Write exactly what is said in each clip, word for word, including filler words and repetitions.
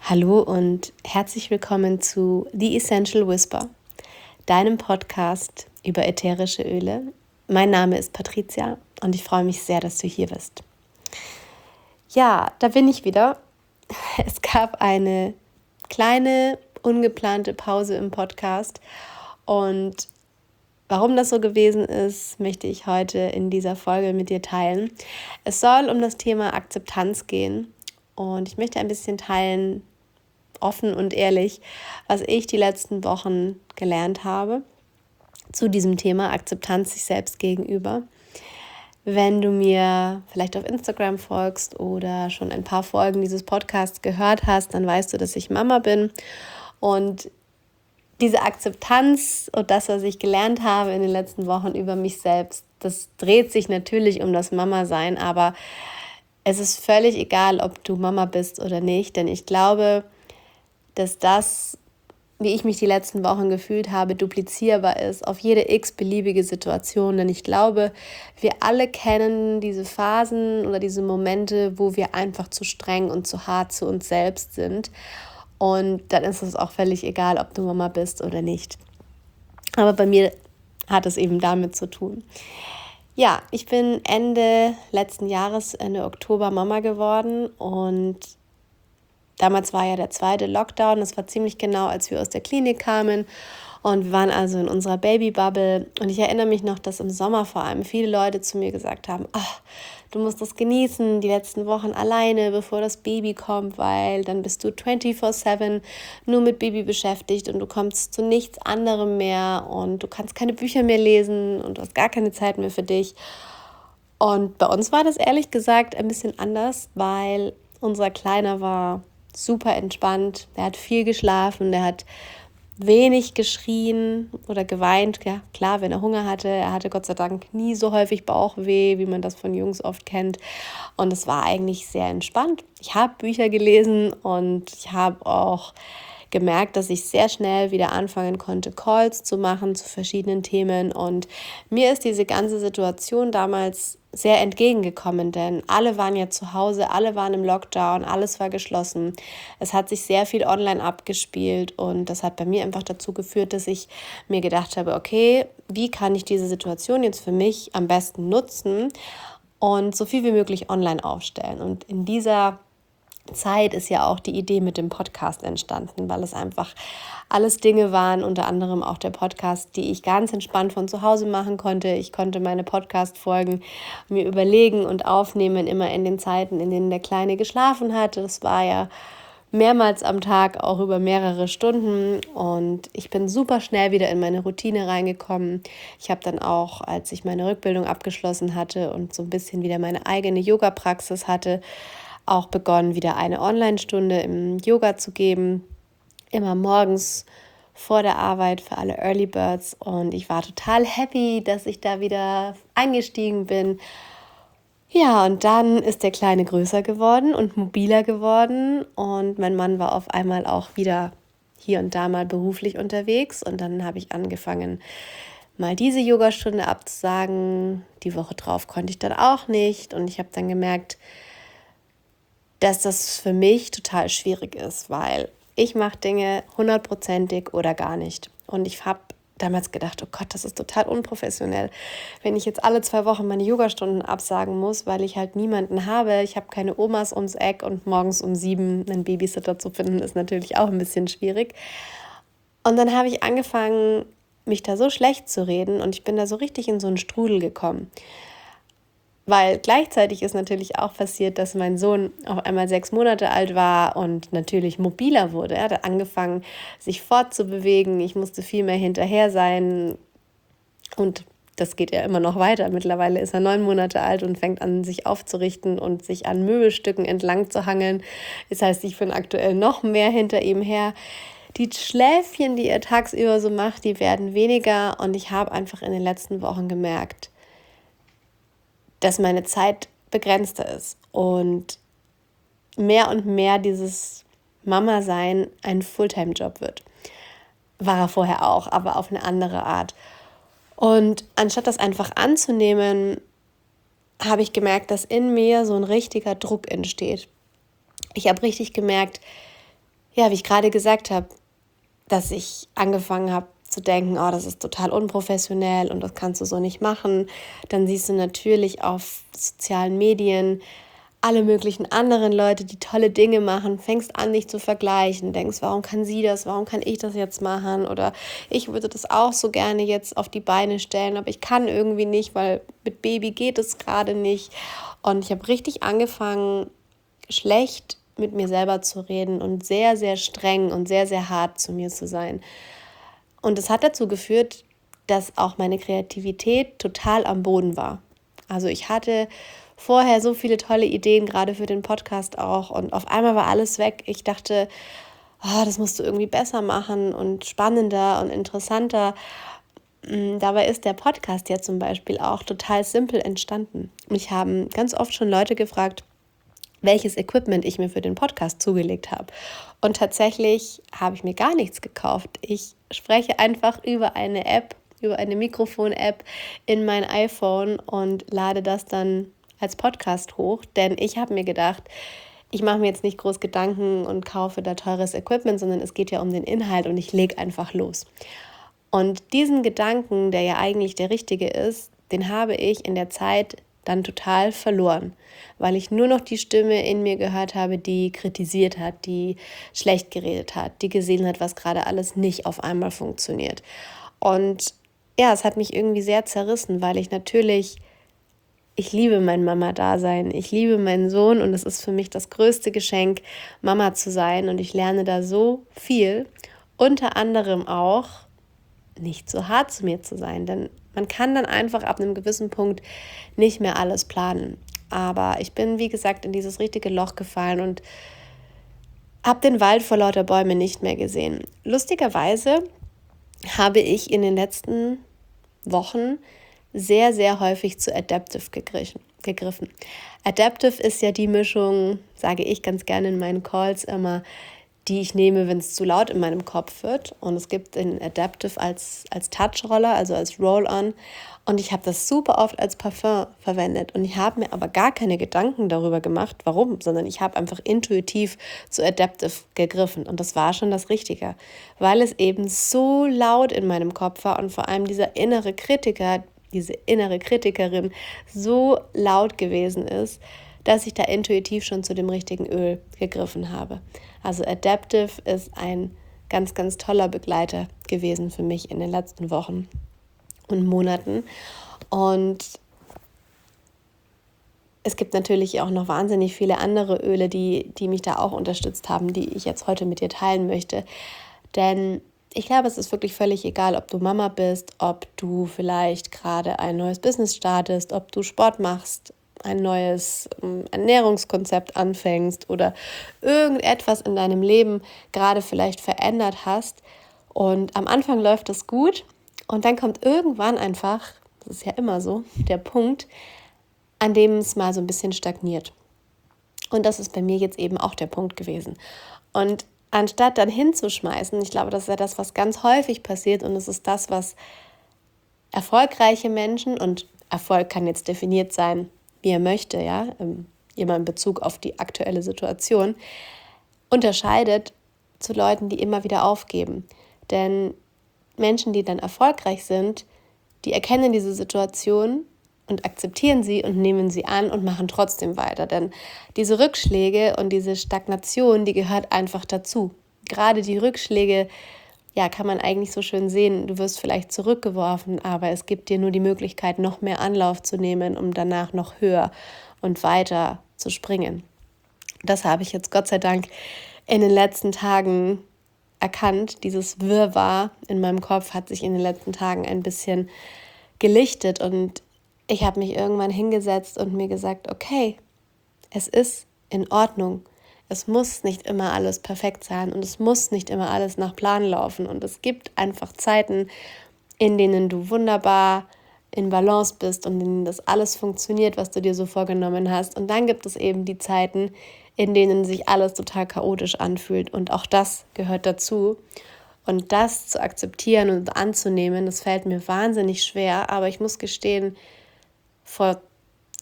Hallo und herzlich willkommen zu The Essential Whisper, deinem Podcast über ätherische Öle. Mein Name ist Patricia und ich freue mich sehr, dass du hier bist. Ja, da bin ich wieder. Es gab eine kleine, ungeplante Pause im Podcast und warum das so gewesen ist, möchte ich heute in dieser Folge mit dir teilen. Es soll um das Thema Akzeptanz gehen und ich möchte ein bisschen teilen, offen und ehrlich, was ich die letzten Wochen gelernt habe zu diesem Thema Akzeptanz sich selbst gegenüber. Wenn du mir vielleicht auf Instagram folgst oder schon ein paar Folgen dieses Podcasts gehört hast, dann weißt du, dass ich Mama bin. Und diese Akzeptanz und das, was ich gelernt habe in den letzten Wochen über mich selbst, das dreht sich natürlich um das Mama-Sein, aber es ist völlig egal, ob du Mama bist oder nicht, denn ich glaube, dass das, wie ich mich die letzten Wochen gefühlt habe, duplizierbar ist auf jede x-beliebige Situation. Denn ich glaube, wir alle kennen diese Phasen oder diese Momente, wo wir einfach zu streng und zu hart zu uns selbst sind. Und dann ist es auch völlig egal, ob du Mama bist oder nicht. Aber bei mir hat es eben damit zu tun. Ja, ich bin Ende letzten Jahres, Ende Oktober Mama geworden und damals war ja der zweite Lockdown, das war ziemlich genau, als wir aus der Klinik kamen und wir waren also in unserer Babybubble und ich erinnere mich noch, dass im Sommer vor allem viele Leute zu mir gesagt haben, ach, du musst das genießen, die letzten Wochen alleine, bevor das Baby kommt, weil dann bist du vierundzwanzig sieben nur mit Baby beschäftigt und du kommst zu nichts anderem mehr und du kannst keine Bücher mehr lesen und du hast gar keine Zeit mehr für dich. Und bei uns war das ehrlich gesagt ein bisschen anders, weil unser Kleiner war super entspannt, er hat viel geschlafen, er hat wenig geschrien oder geweint, ja klar, wenn er Hunger hatte, er hatte Gott sei Dank nie so häufig Bauchweh, wie man das von Jungs oft kennt und es war eigentlich sehr entspannt. Ich habe Bücher gelesen und ich habe auch gemerkt, dass ich sehr schnell wieder anfangen konnte, Calls zu machen zu verschiedenen Themen und mir ist diese ganze Situation damals sehr entgegengekommen, denn alle waren ja zu Hause, alle waren im Lockdown, alles war geschlossen. Es hat sich sehr viel online abgespielt und das hat bei mir einfach dazu geführt, dass ich mir gedacht habe, okay, wie kann ich diese Situation jetzt für mich am besten nutzen und so viel wie möglich online aufstellen. Und in dieser Zeit ist ja auch die Idee mit dem Podcast entstanden, weil es einfach alles Dinge waren, unter anderem auch der Podcast, die ich ganz entspannt von zu Hause machen konnte. Ich konnte meine Podcast-Folgen mir überlegen und aufnehmen, immer in den Zeiten, in denen der Kleine geschlafen hatte. Das war ja mehrmals am Tag, auch über mehrere Stunden und ich bin super schnell wieder in meine Routine reingekommen. Ich habe dann auch, als ich meine Rückbildung abgeschlossen hatte und so ein bisschen wieder meine eigene Yoga-Praxis hatte, auch begonnen, wieder eine Online-Stunde im Yoga zu geben, immer morgens vor der Arbeit für alle Early Birds und ich war total happy, dass ich da wieder eingestiegen bin. Ja, und dann ist der Kleine größer geworden und mobiler geworden und mein Mann war auf einmal auch wieder hier und da mal beruflich unterwegs und dann habe ich angefangen, mal diese Yogastunde abzusagen. Die Woche drauf konnte ich dann auch nicht und ich habe dann gemerkt, dass das für mich total schwierig ist, weil ich mache Dinge hundertprozentig oder gar nicht. Und ich habe damals gedacht, oh Gott, das ist total unprofessionell, wenn ich jetzt alle zwei Wochen meine Yogastunden absagen muss, weil ich halt niemanden habe. Ich habe keine Omas ums Eck und morgens um sieben einen Babysitter zu finden, ist natürlich auch ein bisschen schwierig. Und dann habe ich angefangen, mich da so schlecht zu reden und ich bin da so richtig in so einen Strudel gekommen. Weil gleichzeitig ist natürlich auch passiert, dass mein Sohn auf einmal sechs Monate alt war und natürlich mobiler wurde. Er hat angefangen, sich fortzubewegen. Ich musste viel mehr hinterher sein. Und das geht ja immer noch weiter. Mittlerweile ist er neun Monate alt und fängt an, sich aufzurichten und sich an Möbelstücken entlang zu hangeln. Das heißt, ich bin aktuell noch mehr hinter ihm her. Die Schläfchen, die er tagsüber so macht, die werden weniger. Und ich habe einfach in den letzten Wochen gemerkt, dass meine Zeit begrenzter ist und mehr und mehr dieses Mama-Sein ein Fulltime-Job wird. War er vorher auch, aber auf eine andere Art. Und anstatt das einfach anzunehmen, habe ich gemerkt, dass in mir so ein richtiger Druck entsteht. Ich habe richtig gemerkt, ja, wie ich gerade gesagt habe, dass ich angefangen habe zu denken, oh, das ist total unprofessionell und das kannst du so nicht machen. Dann siehst du natürlich auf sozialen Medien alle möglichen anderen Leute, die tolle Dinge machen, fängst an, dich zu vergleichen, denkst, warum kann sie das, warum kann ich das jetzt machen oder ich würde das auch so gerne jetzt auf die Beine stellen, aber ich kann irgendwie nicht, weil mit Baby geht es gerade nicht. Und ich habe richtig angefangen, schlecht mit mir selber zu reden und sehr, sehr streng und sehr, sehr hart zu mir zu sein. Und es hat dazu geführt, dass auch meine Kreativität total am Boden war. Also ich hatte vorher so viele tolle Ideen, gerade für den Podcast auch. Und auf einmal war alles weg. Ich dachte, oh, das musst du irgendwie besser machen und spannender und interessanter. Dabei ist der Podcast ja zum Beispiel auch total simpel entstanden. Mich haben ganz oft schon Leute gefragt, welches Equipment ich mir für den Podcast zugelegt habe. Und tatsächlich habe ich mir gar nichts gekauft. Ich spreche einfach über eine App, über eine Mikrofon-App in mein iPhone und lade das dann als Podcast hoch. Denn ich habe mir gedacht, ich mache mir jetzt nicht groß Gedanken und kaufe da teures Equipment, sondern es geht ja um den Inhalt und ich lege einfach los. Und diesen Gedanken, der ja eigentlich der richtige ist, den habe ich in der Zeit dann total verloren, weil ich nur noch die Stimme in mir gehört habe, die kritisiert hat, die schlecht geredet hat, die gesehen hat, was gerade alles nicht auf einmal funktioniert. Und ja, es hat mich irgendwie sehr zerrissen, weil ich natürlich, ich liebe mein Mama-Dasein, ich liebe meinen Sohn und es ist für mich das größte Geschenk, Mama zu sein und ich lerne da so viel, unter anderem auch nicht so hart zu mir zu sein, denn man kann dann einfach ab einem gewissen Punkt nicht mehr alles planen. Aber ich bin, wie gesagt, in dieses richtige Loch gefallen und habe den Wald vor lauter Bäumen nicht mehr gesehen. Lustigerweise habe ich in den letzten Wochen sehr, sehr häufig zu Adaptive gegriffen. Adaptive ist ja die Mischung, sage ich ganz gerne in meinen Calls immer, die ich nehme, wenn es zu laut in meinem Kopf wird. Und es gibt den Adaptive als, als Touch-Roller, also als Roll-On. Und ich habe das super oft als Parfum verwendet. Und ich habe mir aber gar keine Gedanken darüber gemacht, warum, sondern ich habe einfach intuitiv zu Adaptive gegriffen. Und das war schon das Richtige, weil es eben so laut in meinem Kopf war und vor allem dieser innere Kritiker, diese innere Kritikerin so laut gewesen ist, dass ich da intuitiv schon zu dem richtigen Öl gegriffen habe. Also Adaptive ist ein ganz, ganz toller Begleiter gewesen für mich in den letzten Wochen und Monaten. Und es gibt natürlich auch noch wahnsinnig viele andere Öle, die, die mich da auch unterstützt haben, die ich jetzt heute mit dir teilen möchte. Denn ich glaube, es ist wirklich völlig egal, ob du Mama bist, ob du vielleicht gerade ein neues Business startest, ob du Sport machst, ein neues Ernährungskonzept anfängst oder irgendetwas in deinem Leben gerade vielleicht verändert hast und am Anfang läuft es gut und dann kommt irgendwann einfach, das ist ja immer so, der Punkt, an dem es mal so ein bisschen stagniert. Und das ist bei mir jetzt eben auch der Punkt gewesen. Und anstatt dann hinzuschmeißen, ich glaube, das ist ja das, was ganz häufig passiert und es ist das, was erfolgreiche Menschen, und Erfolg kann jetzt definiert sein, wie er möchte, ja, immer in Bezug auf die aktuelle Situation, unterscheidet zu Leuten, die immer wieder aufgeben. Denn Menschen, die dann erfolgreich sind, die erkennen diese Situation und akzeptieren sie und nehmen sie an und machen trotzdem weiter. Denn diese Rückschläge und diese Stagnation, die gehört einfach dazu. Gerade die Rückschläge, ja, kann man eigentlich so schön sehen, du wirst vielleicht zurückgeworfen, aber es gibt dir nur die Möglichkeit, noch mehr Anlauf zu nehmen, um danach noch höher und weiter zu springen. Das habe ich jetzt Gott sei Dank in den letzten Tagen erkannt. Dieses Wirrwarr in meinem Kopf hat sich in den letzten Tagen ein bisschen gelichtet und ich habe mich irgendwann hingesetzt und mir gesagt, okay, es ist in Ordnung. Es muss nicht immer alles perfekt sein und es muss nicht immer alles nach Plan laufen. Und es gibt einfach Zeiten, in denen du wunderbar in Balance bist und in denen das alles funktioniert, was du dir so vorgenommen hast. Und dann gibt es eben die Zeiten, in denen sich alles total chaotisch anfühlt. Und auch das gehört dazu. Und das zu akzeptieren und anzunehmen, das fällt mir wahnsinnig schwer. Aber ich muss gestehen, vor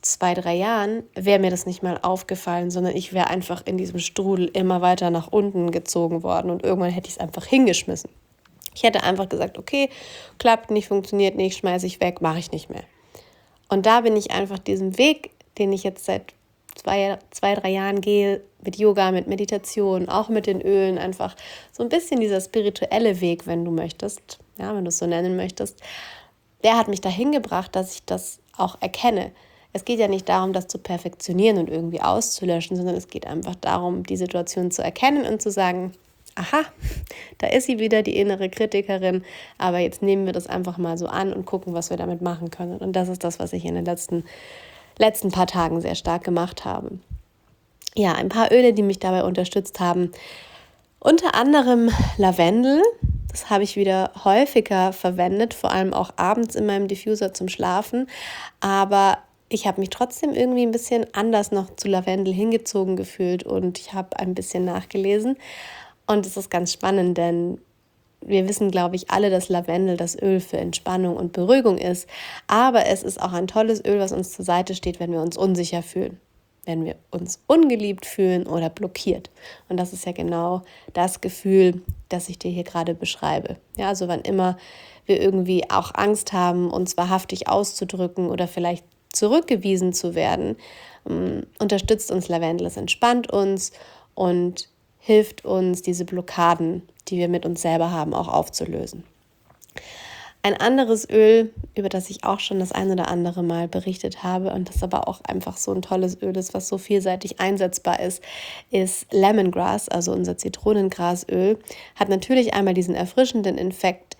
zwei, drei Jahren wäre mir das nicht mal aufgefallen, sondern ich wäre einfach in diesem Strudel immer weiter nach unten gezogen worden und irgendwann hätte ich es einfach hingeschmissen. Ich hätte einfach gesagt, okay, klappt nicht, funktioniert nicht, schmeiße ich weg, mache ich nicht mehr. Und da bin ich einfach diesem Weg, den ich jetzt seit zwei, zwei, drei Jahren gehe, mit Yoga, mit Meditation, auch mit den Ölen, einfach so ein bisschen dieser spirituelle Weg, wenn du möchtest, ja, wenn du es so nennen möchtest, der hat mich dahin gebracht, dass ich das auch erkenne. Es geht ja nicht darum, das zu perfektionieren und irgendwie auszulöschen, sondern es geht einfach darum, die Situation zu erkennen und zu sagen, aha, da ist sie wieder, die innere Kritikerin, aber jetzt nehmen wir das einfach mal so an und gucken, was wir damit machen können. Und das ist das, was ich in den letzten, letzten paar Tagen sehr stark gemacht habe. Ja, ein paar Öle, die mich dabei unterstützt haben, unter anderem Lavendel. Das habe ich wieder häufiger verwendet, vor allem auch abends in meinem Diffuser zum Schlafen, aber ich habe mich trotzdem irgendwie ein bisschen anders noch zu Lavendel hingezogen gefühlt und ich habe ein bisschen nachgelesen. Und es ist ganz spannend, denn wir wissen, glaube ich, alle, dass Lavendel das Öl für Entspannung und Beruhigung ist. Aber es ist auch ein tolles Öl, was uns zur Seite steht, wenn wir uns unsicher fühlen, wenn wir uns ungeliebt fühlen oder blockiert. Und das ist ja genau das Gefühl, das ich dir hier gerade beschreibe. Ja, also wann immer wir irgendwie auch Angst haben, uns wahrhaftig auszudrücken oder vielleicht zurückgewiesen zu werden, ähm, unterstützt uns Lavendel. Es entspannt uns und hilft uns, diese Blockaden, die wir mit uns selber haben, auch aufzulösen. Ein anderes Öl, über das ich auch schon das ein oder andere Mal berichtet habe und das aber auch einfach so ein tolles Öl ist, was so vielseitig einsetzbar ist, ist Lemongrass, also unser Zitronengrasöl. Hat natürlich einmal diesen erfrischenden Infekt,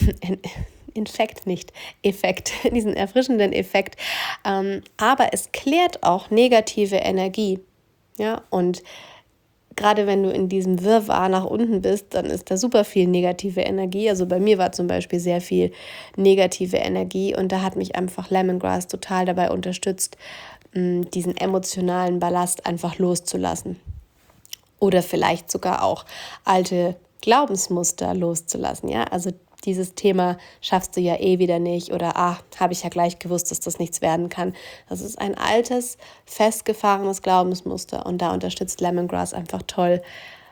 Infekt nicht, Effekt, diesen erfrischenden Effekt, ähm, aber es klärt auch negative Energie. Ja, und gerade wenn du in diesem Wirrwarr nach unten bist, dann ist da super viel negative Energie. Also bei mir war zum Beispiel sehr viel negative Energie und da hat mich einfach Lemongrass total dabei unterstützt, diesen emotionalen Ballast einfach loszulassen. Oder vielleicht sogar auch alte Glaubensmuster loszulassen. Ja, also dieses Thema schaffst du ja eh wieder nicht oder ah, habe ich ja gleich gewusst, dass das nichts werden kann. Das ist ein altes, festgefahrenes Glaubensmuster und da unterstützt Lemongrass einfach toll,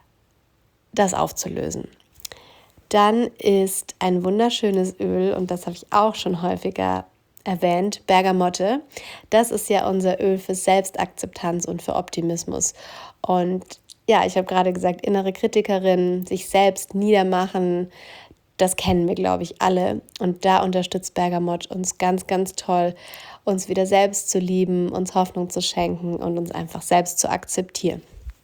das aufzulösen. Dann ist ein wunderschönes Öl, und das habe ich auch schon häufiger erwähnt, Bergamotte. Das ist ja unser Öl für Selbstakzeptanz und für Optimismus. Und ja, ich habe gerade gesagt, innere Kritikerin, sich selbst niedermachen, das kennen wir, glaube ich, alle. Und da unterstützt Bergamott uns ganz, ganz toll, uns wieder selbst zu lieben, uns Hoffnung zu schenken und uns einfach selbst zu akzeptieren.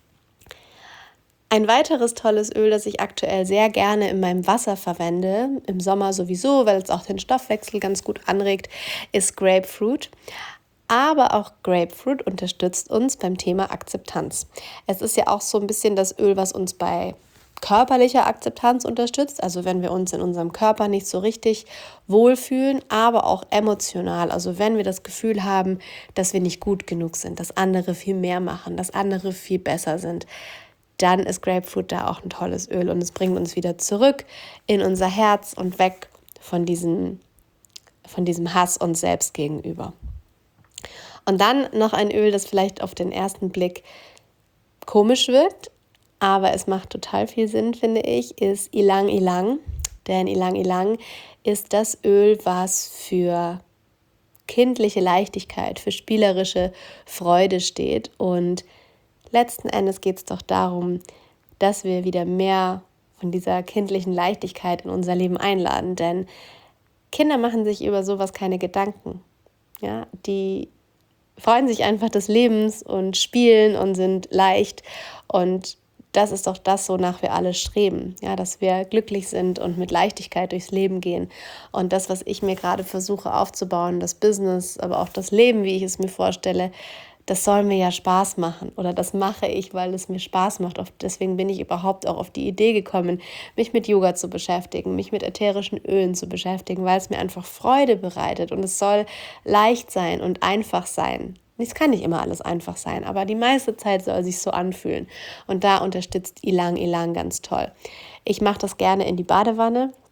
Ein weiteres tolles Öl, das ich aktuell sehr gerne in meinem Wasser verwende, im Sommer sowieso, weil es auch den Stoffwechsel ganz gut anregt, ist Grapefruit. Aber auch Grapefruit unterstützt uns beim Thema Akzeptanz. Es ist ja auch so ein bisschen das Öl, was uns bei körperlicher Akzeptanz unterstützt, also wenn wir uns in unserem Körper nicht so richtig wohlfühlen, aber auch emotional, also wenn wir das Gefühl haben, dass wir nicht gut genug sind, dass andere viel mehr machen, dass andere viel besser sind, dann ist Grapefruit da auch ein tolles Öl und es bringt uns wieder zurück in unser Herz und weg von diesem, von diesem Hass uns selbst gegenüber. Und dann noch ein Öl, das vielleicht auf den ersten Blick komisch wirkt, aber es macht total viel Sinn, finde ich, ist Ylang Ylang. Denn Ylang Ylang ist das Öl, was für kindliche Leichtigkeit, für spielerische Freude steht. Und letzten Endes geht es doch darum, dass wir wieder mehr von dieser kindlichen Leichtigkeit in unser Leben einladen. Denn Kinder machen sich über sowas keine Gedanken. Ja, die freuen sich einfach des Lebens und spielen und sind leicht. Und das ist doch das, wonach wir alle streben, ja, dass wir glücklich sind und mit Leichtigkeit durchs Leben gehen. Und das, was ich mir gerade versuche aufzubauen, das Business, aber auch das Leben, wie ich es mir vorstelle, das soll mir ja Spaß machen oder das mache ich, weil es mir Spaß macht. Deswegen bin ich überhaupt auch auf die Idee gekommen, mich mit Yoga zu beschäftigen, mich mit ätherischen Ölen zu beschäftigen, weil es mir einfach Freude bereitet und es soll leicht sein und einfach sein. Es kann nicht immer alles einfach sein, aber die meiste Zeit soll sich so anfühlen. Und da unterstützt Ylang Ylang ganz toll. Ich mache das gerne in die Badewanne.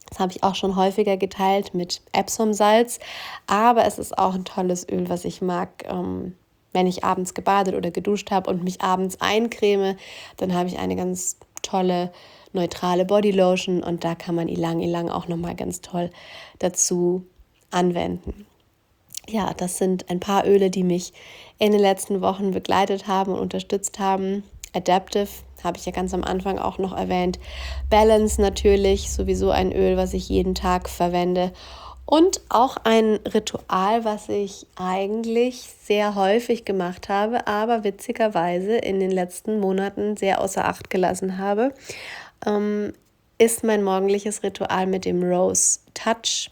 Das habe ich auch schon häufiger geteilt mit Epsom-Salz, aber es ist auch ein tolles Öl, was ich mag. Ähm, wenn ich abends gebadet oder geduscht habe und mich abends eincreme, dann habe ich eine ganz tolle, neutrale Bodylotion und da kann man Ylang Ylang auch nochmal ganz toll dazu anwenden. Ja, das sind ein paar Öle, die mich in den letzten Wochen begleitet haben und unterstützt haben. Adaptive habe ich ja ganz am Anfang auch noch erwähnt. Balance natürlich, sowieso ein Öl, was ich jeden Tag verwende. Und auch ein Ritual, was ich eigentlich sehr häufig gemacht habe, aber witzigerweise in den letzten Monaten sehr außer Acht gelassen habe, ähm, ist mein morgendliches Ritual mit dem Rose Touch.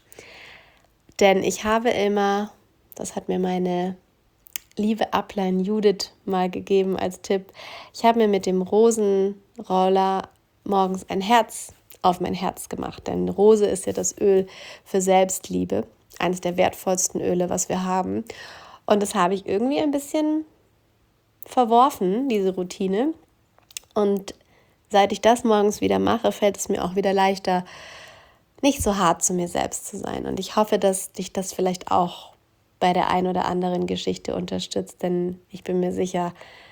Denn ich habe immer, das hat mir meine liebe Upline Judith mal gegeben als Tipp, ich habe mir mit dem Rosenroller morgens ein Herz auf mein Herz gemacht. Denn Rose ist ja das Öl für Selbstliebe, eines der wertvollsten Öle, was wir haben. Und das habe ich irgendwie ein bisschen verworfen, diese Routine. Und seit ich das morgens wieder mache, fällt es mir auch wieder leichter, nicht so hart zu mir selbst zu sein. Und ich hoffe, dass dich das vielleicht auch bei der ein oder anderen Geschichte unterstützt, denn ich bin mir sicher,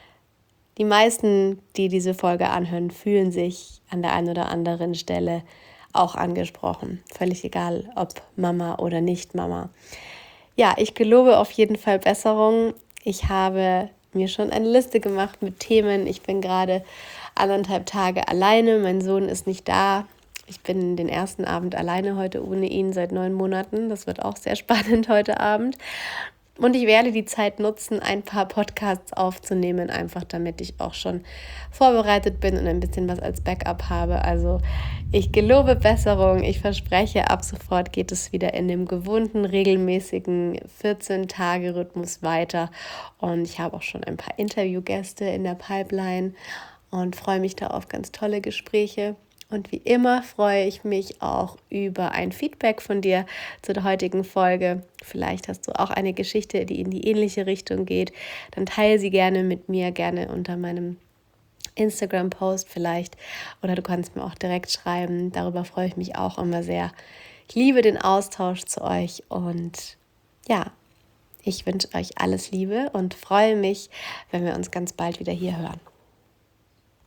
die meisten, die diese Folge anhören, fühlen sich an der einen oder anderen Stelle auch angesprochen. Völlig egal, ob Mama oder nicht Mama. Ja, ich gelobe auf jeden Fall Besserung. Ich habe mir schon eine Liste gemacht mit Themen. Ich bin gerade anderthalb Tage alleine. Mein Sohn ist nicht da. Ich bin den ersten Abend alleine heute ohne ihn seit neun Monaten. Das wird auch sehr spannend heute Abend. Und ich werde die Zeit nutzen, ein paar Podcasts aufzunehmen, einfach damit ich auch schon vorbereitet bin und ein bisschen was als Backup habe. Also ich gelobe Besserung. Ich verspreche, ab sofort geht es wieder in dem gewohnten, regelmäßigen vierzehn-Tage-Rhythmus weiter. Und ich habe auch schon ein paar Interviewgäste in der Pipeline und freue mich da auf ganz tolle Gespräche. Und wie immer freue ich mich auch über ein Feedback von dir zu der heutigen Folge. Vielleicht hast du auch eine Geschichte, die in die ähnliche Richtung geht. Dann teile sie gerne mit mir, gerne unter meinem Instagram-Post vielleicht. Oder du kannst mir auch direkt schreiben. Darüber freue ich mich auch immer sehr. Ich liebe den Austausch zu euch und ja, ich wünsche euch alles Liebe und freue mich, wenn wir uns ganz bald wieder hier hören.